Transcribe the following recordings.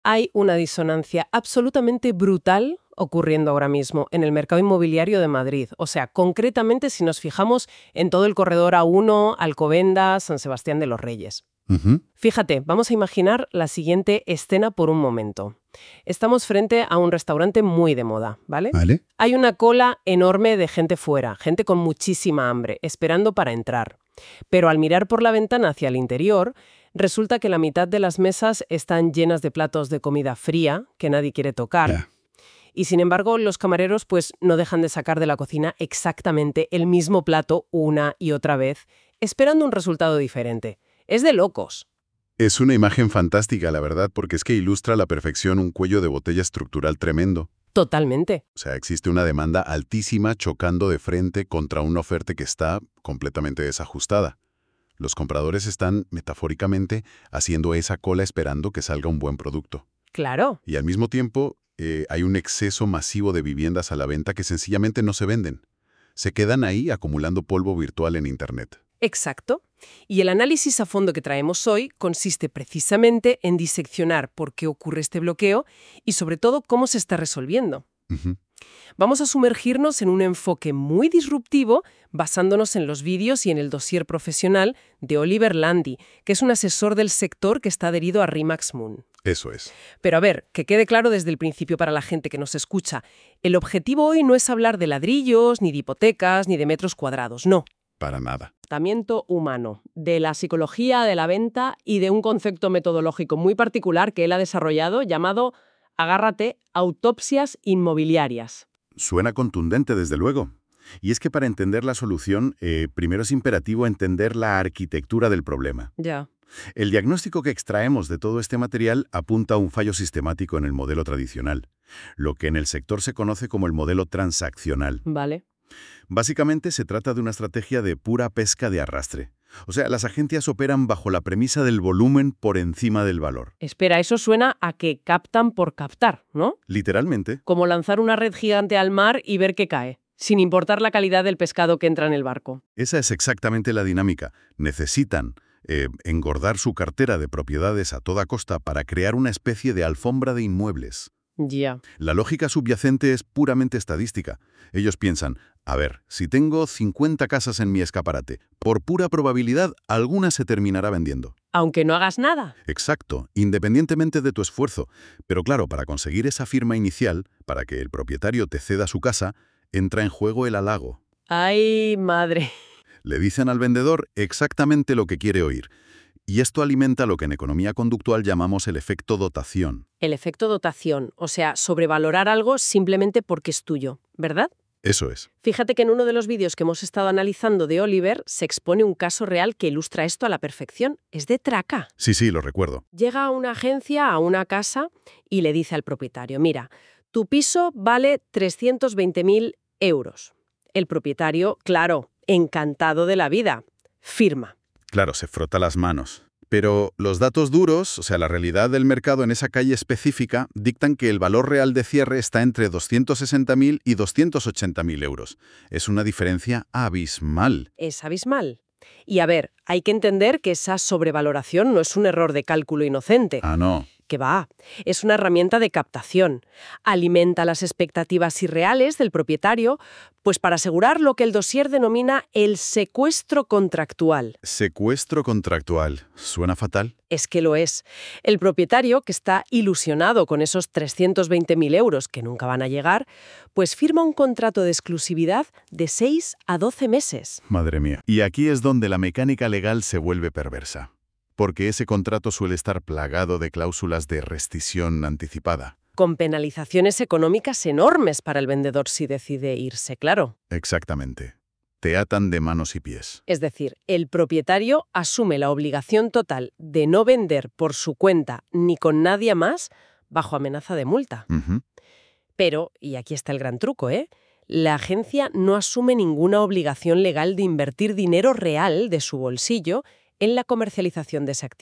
Hay una disonancia absolutamente brutal ocurriendo ahora mismo en el mercado inmobiliario de Madrid. O sea, concretamente si nos fijamos en todo el corredor A1, Alcobendas, San Sebastián de los Reyes. Ujú. Fíjate, vamos a imaginar la siguiente escena por un momento. Estamos frente a un restaurante muy de moda, ¿vale? ¿Vale? Hay una cola enorme de gente fuera, gente con muchísima hambre, esperando para entrar. Pero al mirar por la ventana hacia el interior, resulta que la mitad de las mesas están llenas de platos de comida fría que nadie quiere tocar. Ya. Y sin embargo, los camareros pues no dejan de sacar de la cocina exactamente el mismo plato una y otra vez, esperando un resultado diferente. Es de locos. Es una imagen fantástica, la verdad, porque es que ilustra a la perfección un cuello de botella estructural tremendo. Totalmente. O sea, existe una demanda altísima chocando de frente contra una oferta que está completamente desajustada. Los compradores están, metafóricamente, haciendo esa cola esperando que salga un buen producto. Claro. Y al mismo tiempo, hay un exceso masivo de viviendas a la venta que sencillamente no se venden. Se quedan ahí acumulando polvo virtual en Internet. Exacto. Y el análisis a fondo que traemos hoy consiste precisamente en diseccionar por qué ocurre este bloqueo y sobre todo cómo se está resolviendo. Ujú. Vamos a sumergirnos en un enfoque muy disruptivo basándonos en los vídeos y en el dossier profesional de Oliver Landi, que es un asesor del sector que está adherido a RE/MAX Moon. Eso es. Pero a ver, que quede claro desde el principio para la gente que nos escucha, el objetivo hoy no es hablar de ladrillos, ni de hipotecas, ni de metros cuadrados, no. Para nada. Comportamiento humano, de la psicología de la venta y de un concepto metodológico muy particular que él ha desarrollado llamado, agárrate, autopsias inmobiliarias. Suena contundente, desde luego. Y es que para entender la solución, primero es imperativo entender la arquitectura del problema. Ya. El diagnóstico que extraemos de todo este material apunta a un fallo sistemático en el modelo tradicional, lo que en el sector se conoce como el modelo transaccional. Vale. Básicamente se trata de una estrategia de pura pesca de arrastre. O sea, las agencias operan bajo la premisa del volumen por encima del valor. Espera, eso suena a que captan por captar, ¿no? Literalmente. Como lanzar una red gigante al mar y ver qué cae, sin importar la calidad del pescado que entra en el barco. Esa es exactamente la dinámica. Necesitan engordar su cartera de propiedades a toda costa para crear una especie de alfombra de inmuebles. Ya. La lógica subyacente es puramente estadística. Ellos piensan, a ver, si tengo 50 casas en mi escaparate, por pura probabilidad, alguna se terminará vendiendo. Aunque no hagas nada. Exacto, independientemente de tu esfuerzo. Pero claro, para conseguir esa firma inicial, para que el propietario te ceda su casa, entra en juego el halago. ¡Ay, madre! Le dicen al vendedor exactamente lo que quiere oír. Y esto alimenta lo que en economía conductual llamamos el efecto dotación. El efecto dotación, o sea, sobrevalorar algo simplemente porque es tuyo, ¿verdad? Eso es. Fíjate que en uno de los vídeos que hemos estado analizando de Oliver se expone un caso real que ilustra esto a la perfección. Es de traca. Sí, lo recuerdo. Llega una agencia a una casa y le dice al propietario, mira, tu piso vale 320.000 euros. El propietario, claro, encantado de la vida, firma. Claro, se frota las manos. Pero los datos duros, o sea, la realidad del mercado en esa calle específica, dictan que el valor real de cierre está entre 260.000 y 280.000 euros. Es una diferencia abismal. Es abismal. Y a ver, hay que entender que esa sobrevaloración no es un error de cálculo inocente. Ah, no. Que va, es una herramienta de captación. Alimenta las expectativas irreales del propietario, pues para asegurar lo que el dossier denomina el secuestro contractual. Secuestro contractual. ¿Suena fatal? Es que lo es. El propietario, que está ilusionado con esos 320.000 euros que nunca van a llegar, pues firma un contrato de exclusividad de 6 a 12 meses. Madre mía. Y aquí es donde la mecánica legal se vuelve perversa. Porque ese contrato suele estar plagado de cláusulas de rescisión anticipada. Con penalizaciones económicas enormes para el vendedor si decide irse, claro. Exactamente. Te atan de manos y pies. Es decir, el propietario asume la obligación total de no vender por su cuenta ni con nadie más bajo amenaza de multa. Ujú. Pero, y aquí está el gran truco, la agencia no asume ninguna obligación legal de invertir dinero real de su bolsillo en la comercialización de ese activo.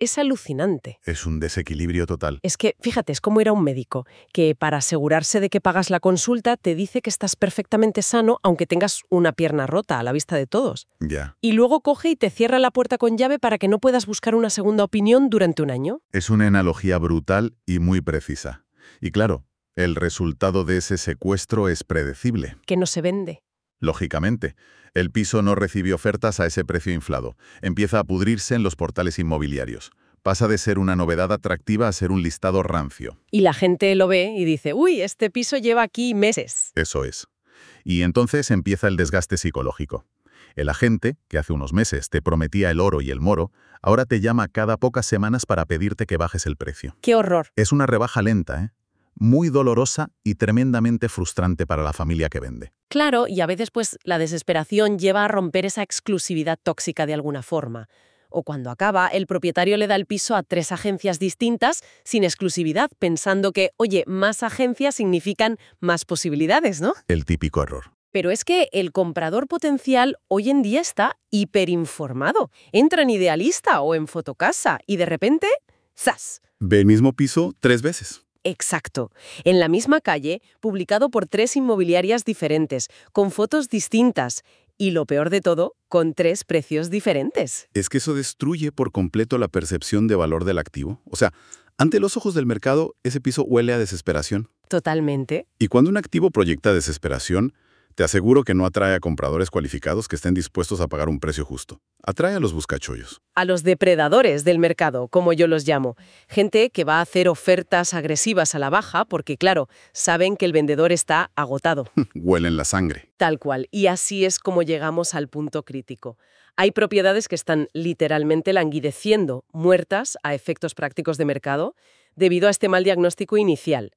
Es alucinante. Es un desequilibrio total. Es que, fíjate, es como ir a un médico, que para asegurarse de que pagas la consulta te dice que estás perfectamente sano aunque tengas una pierna rota a la vista de todos. Ya. Y luego coge y te cierra la puerta con llave para que no puedas buscar una segunda opinión durante un año. Es una analogía brutal y muy precisa. Y claro, el resultado de ese secuestro es predecible. Que no se vende. Lógicamente, el piso no recibe ofertas a ese precio inflado. Empieza a pudrirse en los portales inmobiliarios. Pasa de ser una novedad atractiva a ser un listado rancio. Y la gente lo ve y dice, uy, este piso lleva aquí meses. Eso es. Y entonces empieza el desgaste psicológico. El agente, que hace unos meses te prometía el oro y el moro, ahora te llama cada pocas semanas para pedirte que bajes el precio. ¡Qué horror! Es una rebaja lenta, ¿eh? Muy dolorosa y tremendamente frustrante para la familia que vende. Claro, y a veces pues la desesperación lleva a romper esa exclusividad tóxica de alguna forma. O cuando acaba, el propietario le da el piso a 3 agencias distintas sin exclusividad, pensando que, oye, más agencias significan más posibilidades, ¿no? El típico error. Pero es que el comprador potencial hoy en día está hiperinformado. Entra en Idealista o en Fotocasa y de repente, ¡zas! Ve el mismo piso 3 veces. Exacto. En la misma calle, publicado por 3 inmobiliarias diferentes, con fotos distintas y, lo peor de todo, con 3 precios diferentes. Es que eso destruye por completo la percepción de valor del activo. O sea, ante los ojos del mercado, ese piso huele a desesperación. Totalmente. Y cuando un activo proyecta desesperación, te aseguro que no atrae a compradores cualificados que estén dispuestos a pagar un precio justo. Atrae a los buscachollos. A los depredadores del mercado, como yo los llamo. Gente que va a hacer ofertas agresivas a la baja porque, claro, saben que el vendedor está agotado. Huelen la sangre. Tal cual. Y así es como llegamos al punto crítico. Hay propiedades que están literalmente languideciendo, muertas a efectos prácticos de mercado, debido a este mal diagnóstico inicial.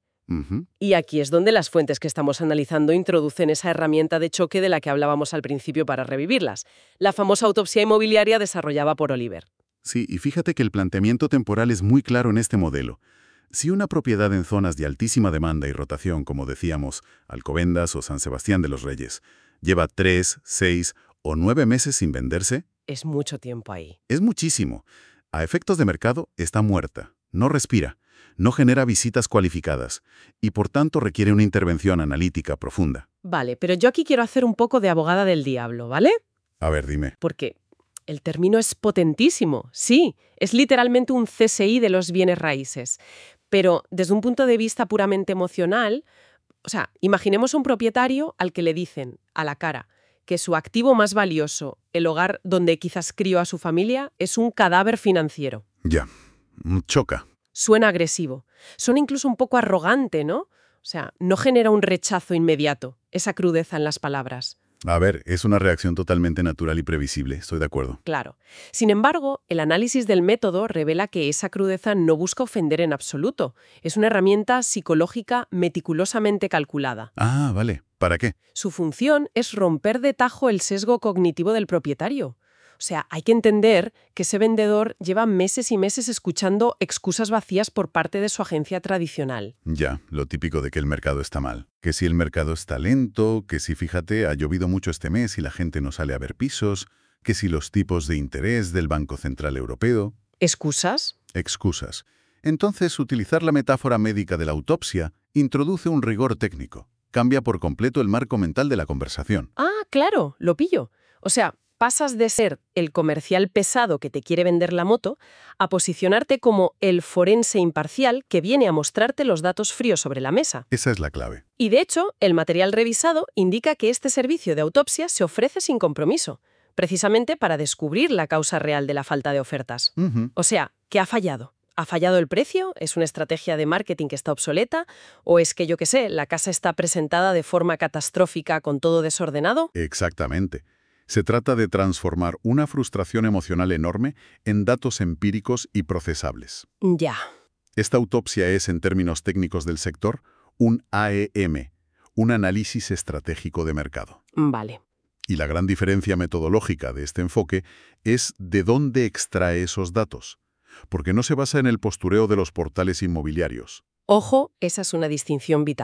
Y aquí es donde las fuentes que estamos analizando introducen esa herramienta de choque de la que hablábamos al principio para revivirlas, la famosa autopsia inmobiliaria desarrollada por Oliver. Sí, y fíjate que el planteamiento temporal es muy claro en este modelo. Si una propiedad en zonas de altísima demanda y rotación, como decíamos, Alcobendas o San Sebastián de los Reyes, lleva 3, 6 o 9 meses sin venderse, Es mucho tiempo ahí. es muchísimo. A efectos de mercado, está muerta, no respira, no genera visitas cualificadas y por tanto requiere una intervención analítica profunda. Vale, pero yo aquí quiero hacer un poco de abogada del diablo, ¿vale? A ver, dime. Porque el término es potentísimo, sí, es literalmente un CSI de los bienes raíces. Pero desde un punto de vista puramente emocional, o sea, imaginemos un propietario al que le dicen a la cara que su activo más valioso, el hogar donde quizás crió a su familia, es un cadáver financiero. Ya, choca. Suena agresivo, suena incluso un poco arrogante, ¿no? O sea, no genera un rechazo inmediato, esa crudeza en las palabras. A ver, es una reacción totalmente natural y previsible, estoy de acuerdo. Claro. Sin embargo, el análisis del método revela que esa crudeza no busca ofender en absoluto. Es una herramienta psicológica meticulosamente calculada. Ah, vale. ¿Para qué? Su función es romper de tajo el sesgo cognitivo del propietario. O sea, hay que entender que ese vendedor lleva meses y meses escuchando excusas vacías por parte de su agencia tradicional. Ya, lo típico de que el mercado está mal. Que si el mercado está lento, que si, fíjate, ha llovido mucho este mes y la gente no sale a ver pisos, que si los tipos de interés del Banco Central Europeo... ¿Excusas? Excusas. Entonces, utilizar la metáfora médica de la autopsia introduce un rigor técnico. Cambia por completo el marco mental de la conversación. Ah, claro, lo pillo. O sea, pasas de ser el comercial pesado que te quiere vender la moto a posicionarte como el forense imparcial que viene a mostrarte los datos fríos sobre la mesa. Esa es la clave. Y de hecho, el material revisado indica que este servicio de autopsia se ofrece sin compromiso, precisamente para descubrir la causa real de la falta de ofertas. O sea, ¿qué ha fallado? ¿Ha fallado el precio? ¿Es una estrategia de marketing que está obsoleta? ¿O es que, yo qué sé, la casa está presentada de forma catastrófica con todo desordenado? Exactamente. Se trata de transformar una frustración emocional enorme en datos empíricos y procesables. Ya. Esta autopsia es, en términos técnicos del sector, un AEM, un análisis estratégico de mercado. Vale. Y la gran diferencia metodológica de este enfoque es de dónde extrae esos datos, porque no se basa en el postureo de los portales inmobiliarios. Ojo, esa es una distinción vital.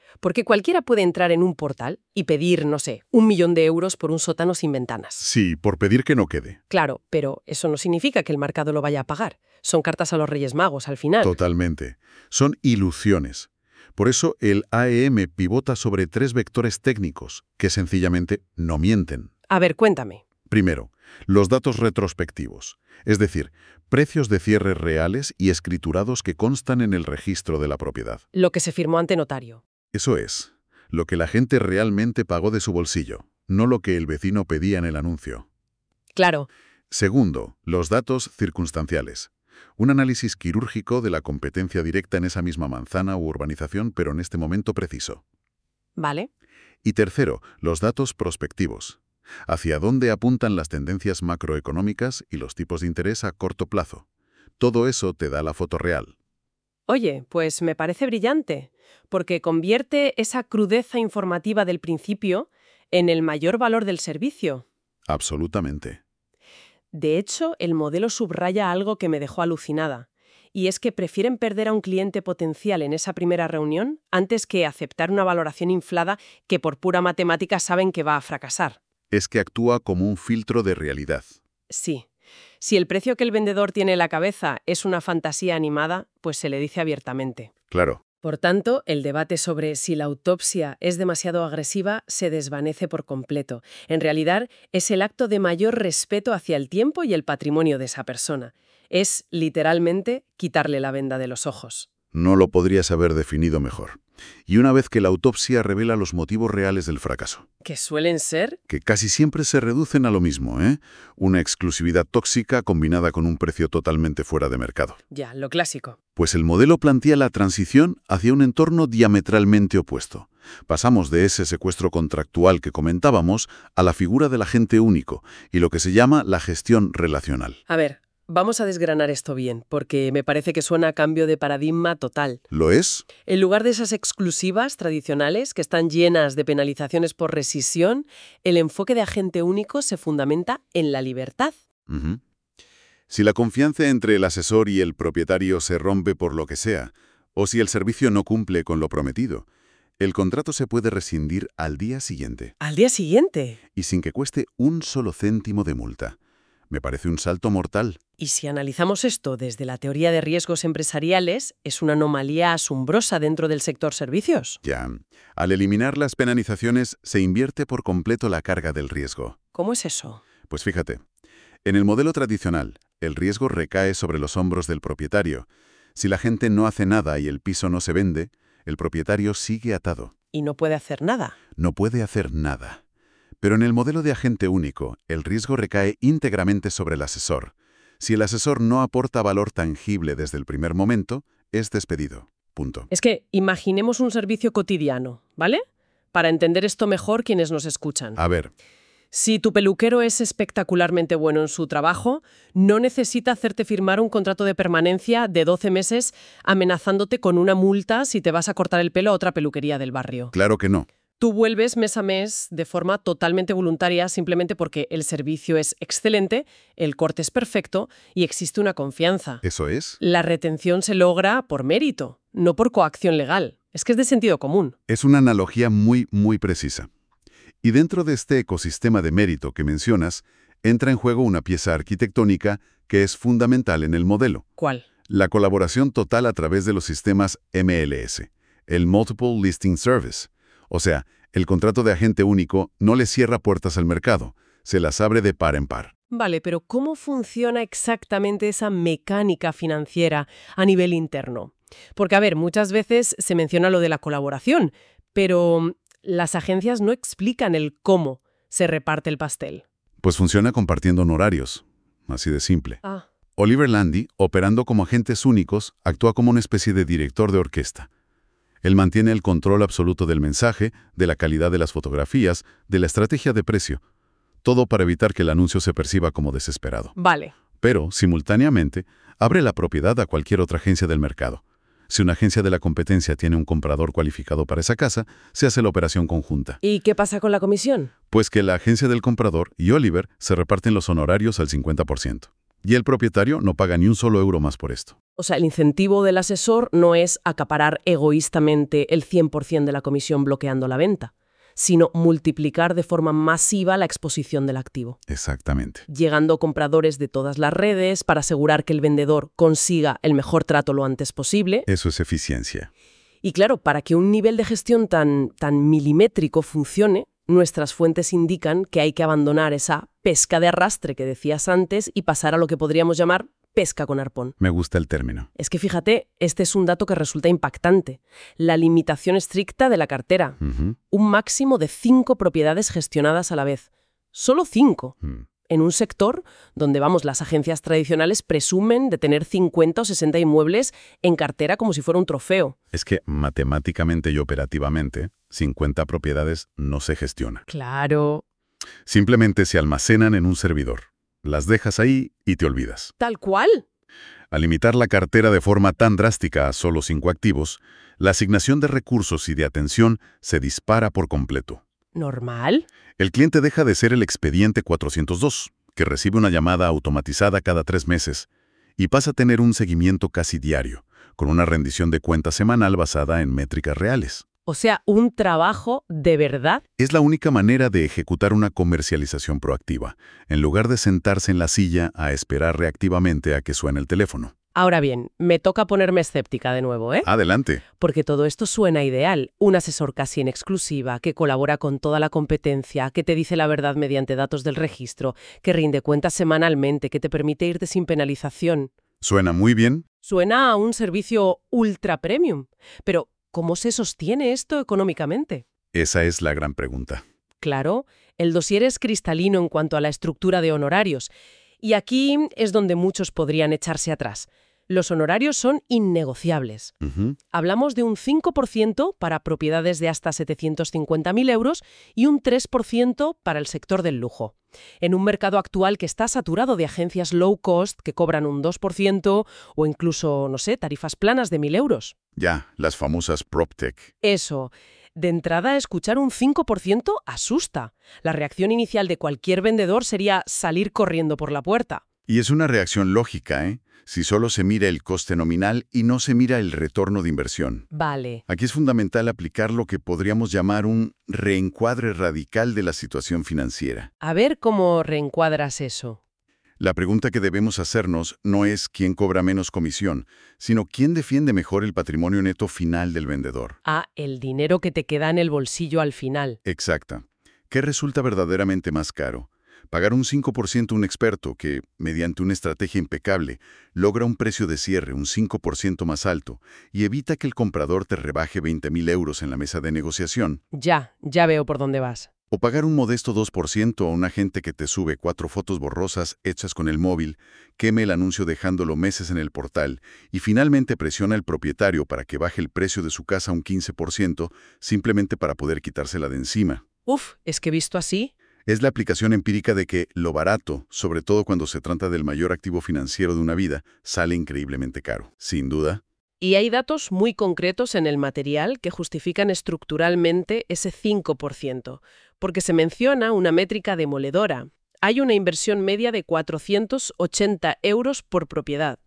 Porque cualquiera puede entrar en un portal y pedir, no sé, 1.000.000 de euros por un sótano sin ventanas. Sí, por pedir que no quede. Claro, pero eso no significa que el mercado lo vaya a pagar. Son cartas a los Reyes Magos al final. Totalmente. Son ilusiones. Por eso el AEM pivota sobre 3 vectores técnicos que sencillamente no mienten. A ver, cuéntame. Primero, los datos retrospectivos, es decir, precios de cierre reales y escriturados que constan en el registro de la propiedad. Lo que se firmó ante notario. Eso es, lo que la gente realmente pagó de su bolsillo, no lo que el vecino pedía en el anuncio. Claro. Segundo, los datos circunstanciales. Un análisis quirúrgico de la competencia directa en esa misma manzana u urbanización, pero en este momento preciso. Vale. Y tercero, los datos prospectivos. Hacia dónde apuntan las tendencias macroeconómicas y los tipos de interés a corto plazo. Todo eso te da la foto real. Oye, pues me parece brillante, porque convierte esa crudeza informativa del principio en el mayor valor del servicio. Absolutamente. De hecho, el modelo subraya algo que me dejó alucinada, y es que prefieren perder a un cliente potencial en esa primera reunión antes que aceptar una valoración inflada que por pura matemática saben que va a fracasar. Es que actúa como un filtro de realidad. Sí. Si el precio que el vendedor tiene en la cabeza es una fantasía animada, pues se le dice abiertamente. Claro. Por tanto, el debate sobre si la autopsia es demasiado agresiva se desvanece por completo. En realidad, es el acto de mayor respeto hacia el tiempo y el patrimonio de esa persona. Es, literalmente, quitarle la venda de los ojos. No lo podrías haber definido mejor. Y una vez que la autopsia revela los motivos reales del fracaso. ¿Que suelen ser? Que casi siempre se reducen a lo mismo, ¿eh? Una exclusividad tóxica combinada con un precio totalmente fuera de mercado. Ya, lo clásico. Pues el modelo plantea la transición hacia un entorno diametralmente opuesto. Pasamos de ese secuestro contractual que comentábamos a la figura del agente único y lo que se llama la gestión relacional. A ver, vamos a desgranar esto bien, porque me parece que suena a cambio de paradigma total. ¿Lo es? En lugar de esas exclusivas tradicionales que están llenas de penalizaciones por rescisión, el enfoque de agente único se fundamenta en la libertad. Ujú. Si la confianza entre el asesor y el propietario se rompe por lo que sea, o si el servicio no cumple con lo prometido, el contrato se puede rescindir al día siguiente, ¿Al día siguiente? y sin que cueste un solo céntimo de multa. Me parece un salto mortal. Y si analizamos esto desde la teoría de riesgos empresariales, es una anomalía asombrosa dentro del sector servicios. Ya, al eliminar las penalizaciones se invierte por completo la carga del riesgo. ¿Cómo es eso? Pues fíjate, en el modelo tradicional, el riesgo recae sobre los hombros del propietario. Si la gente no hace nada y el piso no se vende, el propietario sigue atado. Y no puede hacer nada. No puede hacer nada. Pero en el modelo de agente único, el riesgo recae íntegramente sobre el asesor. Si el asesor no aporta valor tangible desde el primer momento, es despedido. Punto. Es que imaginemos un servicio cotidiano, ¿vale? Para entender esto mejor quienes nos escuchan. A ver, Si tu peluquero es espectacularmente bueno en su trabajo, no necesita hacerte firmar un contrato de permanencia de 12 meses amenazándote con una multa si te vas a cortar el pelo a otra peluquería del barrio. claro que no. Tú vuelves mes a mes de forma totalmente voluntaria simplemente porque el servicio es excelente, el corte es perfecto y existe una confianza. ¿Eso es? La retención se logra por mérito, no por coacción legal. Es que es de sentido común. Es una analogía muy precisa. Y dentro de este ecosistema de mérito que mencionas, entra en juego una pieza arquitectónica que es fundamental en el modelo. ¿Cuál? La colaboración total a través de los sistemas MLS, el Multiple Listing Service. O sea, el contrato de agente único no le cierra puertas al mercado, se las abre de par en par. Vale, pero ¿cómo funciona exactamente esa mecánica financiera a nivel interno? Porque, a ver, muchas veces se menciona lo de la colaboración, pero las agencias no explican el cómo se reparte el pastel. Pues funciona compartiendo honorarios, así de simple. Ah, Oliver Landy, operando como agentes únicos, actúa como una especie de director de orquesta. Él mantiene el control absoluto del mensaje, de la calidad de las fotografías, de la estrategia de precio. Todo para evitar que el anuncio se perciba como desesperado. vale. Pero, simultáneamente, abre la propiedad a cualquier otra agencia del mercado. Si una agencia de la competencia tiene un comprador cualificado para esa casa, se hace la operación conjunta. ¿Y qué pasa con la comisión? Pues que la agencia del comprador y Oliver se reparten los honorarios al 50%. Y el propietario no paga ni un solo euro más por esto. O sea, el incentivo del asesor no es acaparar egoístamente el 100% de la comisión bloqueando la venta, sino multiplicar de forma masiva la exposición del activo, Exactamente. llegando a compradores de todas las redes para asegurar que el vendedor consiga el mejor trato lo antes posible. Eso es eficiencia. Y claro, para que un nivel de gestión tan milimétrico funcione, nuestras fuentes indican que hay que abandonar esa pesca de arrastre que decías antes y pasar a lo que podríamos llamar pesca con arpón. Me gusta el término. Es que fíjate, este es un dato que resulta impactante. La limitación estricta de la cartera. Un máximo de 5 propiedades gestionadas a la vez. Solo 5. En un sector donde, las agencias tradicionales presumen de tener 50 o 60 inmuebles en cartera como si fuera un trofeo. Es que matemáticamente y operativamente, 50 propiedades no se gestionan. Claro. Simplemente se almacenan en un servidor. Las dejas ahí y te olvidas. ¿Tal cual? Al limitar la cartera de forma tan drástica a solo 5 activos, la asignación de recursos y de atención se dispara por completo. ¿Normal? El cliente deja de ser el expediente 402, que recibe una llamada automatizada cada 3 meses, y pasa a tener un seguimiento casi diario, con una rendición de cuentas semanal basada en métricas reales. O sea, un trabajo de verdad. Es la única manera de ejecutar una comercialización proactiva, en lugar de sentarse en la silla a esperar reactivamente a que suene el teléfono. Ahora bien, me toca ponerme escéptica de nuevo, ¿eh? Adelante. Porque todo esto suena ideal. Un asesor casi en exclusiva, que colabora con toda la competencia, que te dice la verdad mediante datos del registro, que rinde cuentas semanalmente, que te permite irte sin penalización. Suena muy bien. Suena a un servicio ultra premium. Pero, ¿cómo se sostiene esto económicamente? Esa es la gran pregunta. Claro, el dossier es cristalino en cuanto a la estructura de honorarios. Y aquí es donde muchos podrían echarse atrás. Los honorarios son innegociables. Hablamos de un 5% para propiedades de hasta 750.000 euros y un 3% para el sector del lujo. En un mercado actual que está saturado de agencias low cost que cobran un 2% o incluso, tarifas planas de 1.000 euros. Ya, las famosas PropTech. Eso. De entrada, escuchar un 5% asusta. La reacción inicial de cualquier vendedor sería salir corriendo por la puerta. Y es una reacción lógica, ¿eh? Si solo se mira el coste nominal y no se mira el retorno de inversión. Vale. Aquí es fundamental aplicar lo que podríamos llamar un reencuadre radical de la situación financiera. A ver cómo reencuadras eso. La pregunta que debemos hacernos no es quién cobra menos comisión, sino quién defiende mejor el patrimonio neto final del vendedor. Ah, el dinero que te queda en el bolsillo al final. Exacta. ¿Qué resulta verdaderamente más caro? Pagar un 5% a un experto que, mediante una estrategia impecable, logra un precio de cierre un 5% más alto y evita que el comprador te rebaje 20.000 euros en la mesa de negociación. Ya veo por dónde vas. O pagar un modesto 2% a un agente que te sube 4 fotos borrosas hechas con el móvil, queme el anuncio dejándolo meses en el portal y finalmente presiona al propietario para que baje el precio de su casa un 15% simplemente para poder quitársela de encima. Uf, es que visto así. Es la aplicación empírica de que lo barato, sobre todo cuando se trata del mayor activo financiero de una vida, sale increíblemente caro. Sin duda. Y hay datos muy concretos en el material que justifican estructuralmente ese 5%, porque se menciona una métrica demoledora. Hay una inversión media de 480 euros por propiedad,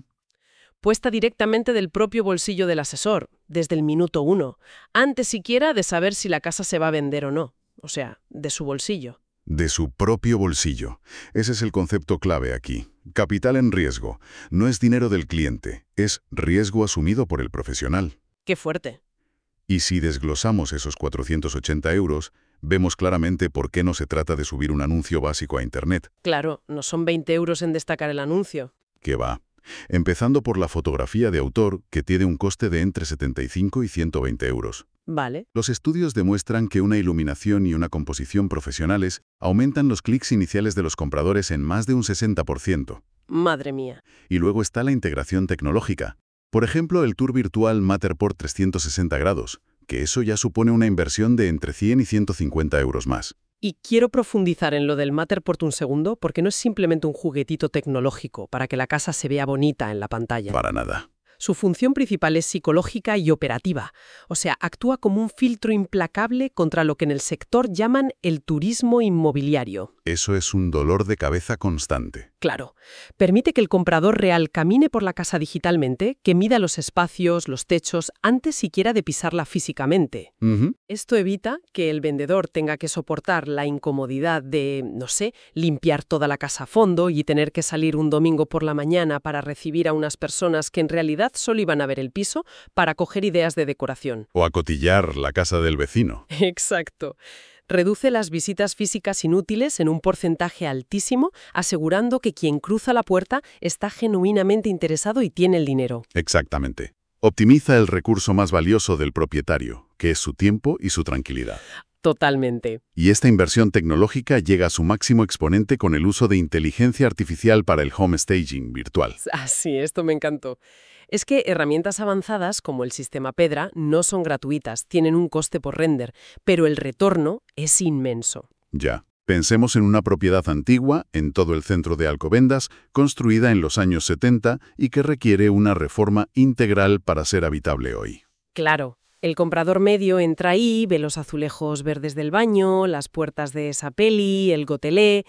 puesta directamente del propio bolsillo del asesor, desde el minuto 1, antes siquiera de saber si la casa se va a vender o no. O sea, de su bolsillo. De su propio bolsillo. Ese es el concepto clave aquí. Capital en riesgo. No es dinero del cliente, es riesgo asumido por el profesional. ¡Qué fuerte! Y si desglosamos esos 480 euros, vemos claramente por qué no se trata de subir un anuncio básico a Internet. Claro, no son 20 euros en destacar el anuncio. ¿Qué va? Empezando por la fotografía de autor, que tiene un coste de entre 75 y 120 euros. Vale. Los estudios demuestran que una iluminación y una composición profesionales aumentan los clics iniciales de los compradores en más de un 60%. Madre mía. Y luego está la integración tecnológica. Por ejemplo, el tour virtual Matterport 360 grados, que eso ya supone una inversión de entre 100 y 150 euros más. Y quiero profundizar en lo del Matterport un segundo, porque no es simplemente un juguetito tecnológico para que la casa se vea bonita en la pantalla. Para nada. Su función principal es psicológica y operativa, o sea, actúa como un filtro implacable contra lo que en el sector llaman el turismo inmobiliario. Eso es un dolor de cabeza constante. Claro, permite que el comprador real camine por la casa digitalmente, que mida los espacios, los techos, antes siquiera de pisarla físicamente. Ujú. Esto evita que el vendedor tenga que soportar la incomodidad de, no sé, limpiar toda la casa a fondo y tener que salir un domingo por la mañana para recibir a unas personas que en realidad solo iban a ver el piso para coger ideas de decoración. O acotillar la casa del vecino. Exacto. Reduce las visitas físicas inútiles en un porcentaje altísimo, asegurando que quien cruza la puerta está genuinamente interesado y tiene el dinero. Exactamente. Optimiza el recurso más valioso del propietario, que es su tiempo y su tranquilidad. Totalmente. Y esta inversión tecnológica llega a su máximo exponente con el uso de inteligencia artificial para el home staging virtual. Ah, sí, esto me encantó. Es que herramientas avanzadas como el sistema Pedra no son gratuitas, tienen un coste por render, pero el retorno es inmenso. Ya. Pensemos en una propiedad antigua, en todo el centro de Alcobendas, construida en los años 70 y que requiere una reforma integral para ser habitable hoy. Claro, el comprador medio entra ahí, ve los azulejos verdes del baño, las puertas de esa peli, el gotelé,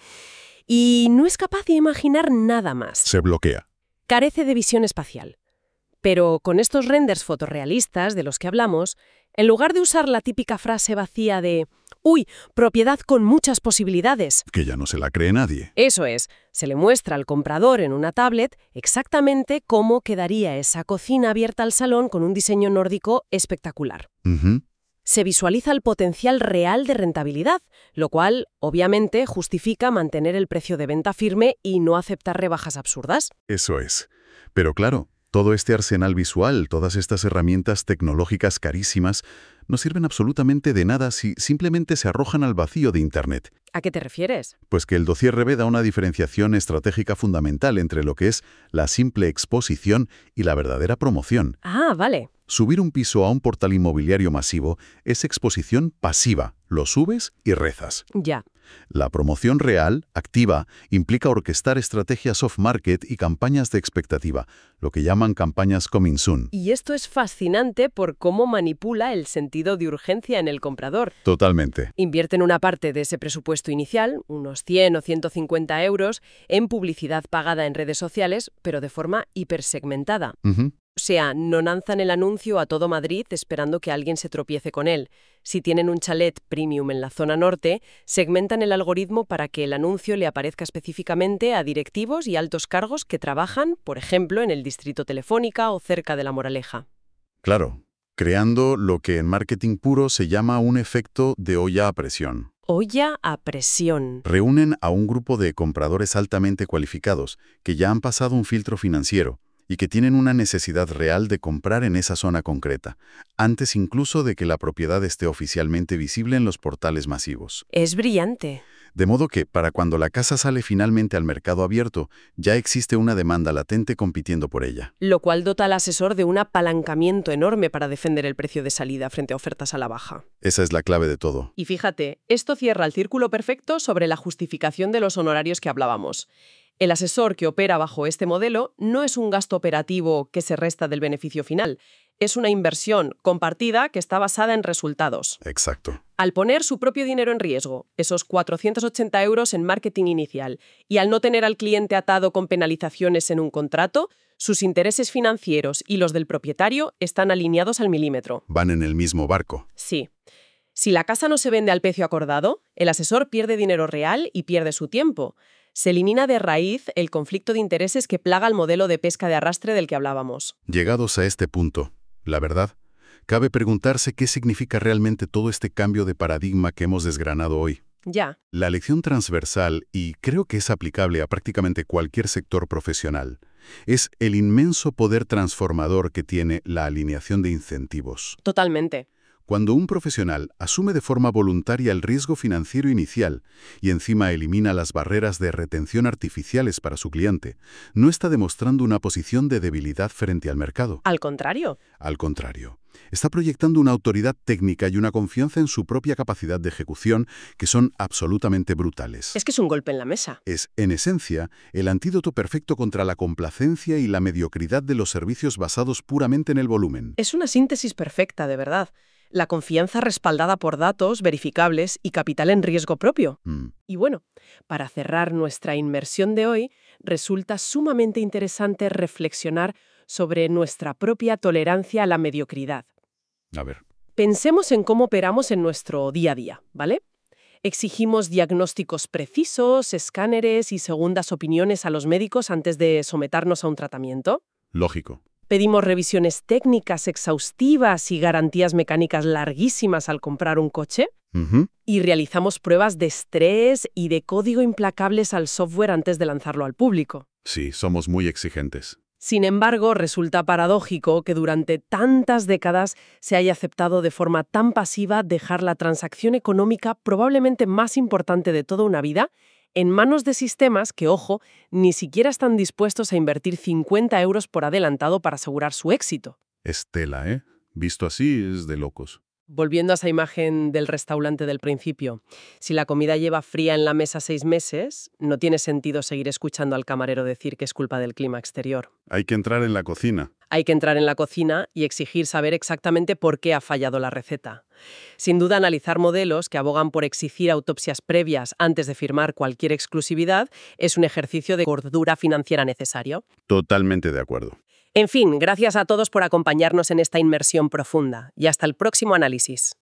y no es capaz de imaginar nada más. Se bloquea. Carece de visión espacial. Pero con estos renders fotorrealistas de los que hablamos, en lugar de usar la típica frase vacía de «Uy, propiedad con muchas posibilidades», Que ya no se la cree nadie. eso es, se le muestra al comprador en una tablet exactamente cómo quedaría esa cocina abierta al salón con un diseño nórdico espectacular. Ujú. Se visualiza el potencial real de rentabilidad, lo cual, obviamente, justifica mantener el precio de venta firme y no aceptar rebajas absurdas. Eso es. Pero claro, todo este arsenal visual, todas estas herramientas tecnológicas carísimas, no sirven absolutamente de nada si simplemente se arrojan al vacío de Internet. ¿A qué te refieres? Pues que el dossier Rebe da una diferenciación estratégica fundamental entre lo que es la simple exposición y la verdadera promoción. Ah, vale. Subir un piso a un portal inmobiliario masivo es exposición pasiva. Lo subes y rezas. Ya. La promoción real, activa, implica orquestar estrategias off-market y campañas de expectativa, lo que llaman campañas coming soon. Y esto es fascinante por cómo manipula el sentido de urgencia en el comprador. Totalmente. Invierten una parte de ese presupuesto inicial, unos 100 o 150 euros, en publicidad pagada en redes sociales, pero de forma hipersegmentada. Ujú. O sea, no lanzan el anuncio a todo Madrid esperando que alguien se tropiece con él. Si tienen un chalet premium en la zona norte, segmentan el algoritmo para que el anuncio le aparezca específicamente a directivos y altos cargos que trabajan, por ejemplo, en el distrito Telefónica o cerca de La Moraleja. Claro, creando lo que en marketing puro se llama un efecto de olla a presión. Olla a presión. Reúnen a un grupo de compradores altamente cualificados que ya han pasado un filtro financiero y que tienen una necesidad real de comprar en esa zona concreta, antes incluso de que la propiedad esté oficialmente visible en los portales masivos. Es brillante. De modo que, para cuando la casa sale finalmente al mercado abierto, ya existe una demanda latente compitiendo por ella. Lo cual dota al asesor de un apalancamiento enorme para defender el precio de salida frente a ofertas a la baja. Esa es la clave de todo. Y fíjate, esto cierra el círculo perfecto sobre la justificación de los honorarios que hablábamos. El asesor que opera bajo este modelo no es un gasto operativo que se resta del beneficio final, es una inversión compartida que está basada en resultados. Exacto. Al poner su propio dinero en riesgo, esos 480 euros en marketing inicial, y al no tener al cliente atado con penalizaciones en un contrato, sus intereses financieros y los del propietario están alineados al milímetro. Van en el mismo barco. Sí. Si la casa no se vende al precio acordado, el asesor pierde dinero real y pierde su tiempo. Se elimina de raíz el conflicto de intereses que plaga el modelo de pesca de arrastre del que hablábamos. Llegados a este punto, la verdad, cabe preguntarse qué significa realmente todo este cambio de paradigma que hemos desgranado hoy. Ya. La lección transversal, y creo que es aplicable a prácticamente cualquier sector profesional, es el inmenso poder transformador que tiene la alineación de incentivos. Totalmente. Cuando un profesional asume de forma voluntaria el riesgo financiero inicial y encima elimina las barreras de retención artificiales para su cliente, no está demostrando una posición de debilidad frente al mercado. Al contrario. Al contrario, Está proyectando una autoridad técnica y una confianza en su propia capacidad de ejecución que son absolutamente brutales. Es que es un golpe en la mesa. Es, en esencia, el antídoto perfecto contra la complacencia y la mediocridad de los servicios basados puramente en el volumen. Es una síntesis perfecta, de verdad. La confianza respaldada por datos verificables y capital en riesgo propio. Y bueno, para cerrar nuestra inmersión de hoy, resulta sumamente interesante reflexionar sobre nuestra propia tolerancia a la mediocridad. A ver. Pensemos en cómo operamos en nuestro día a día, ¿vale? Exigimos diagnósticos precisos, escáneres y segundas opiniones a los médicos antes de someternos a un tratamiento. Lógico. Pedimos revisiones técnicas exhaustivas y garantías mecánicas larguísimas al comprar un coche. Y realizamos pruebas de estrés y de código implacables al software antes de lanzarlo al público. Sí, somos muy exigentes. Sin embargo, resulta paradójico que durante tantas décadas se haya aceptado de forma tan pasiva dejar la transacción económica probablemente más importante de toda una vida en manos de sistemas que, ojo, ni siquiera están dispuestos a invertir 50 euros por adelantado para asegurar su éxito. Es tela, ¿eh? Visto así, es de locos. Volviendo a esa imagen del restaurante del principio, si la comida lleva fría en la mesa 6 meses, no tiene sentido seguir escuchando al camarero decir que es culpa del clima exterior. Hay que entrar en la cocina. Hay que entrar en la cocina y exigir saber exactamente por qué ha fallado la receta. Sin duda, analizar modelos que abogan por exigir autopsias previas antes de firmar cualquier exclusividad es un ejercicio de cordura financiera necesario. Totalmente de acuerdo. En fin, gracias a todos por acompañarnos en esta inmersión profunda y hasta el próximo análisis.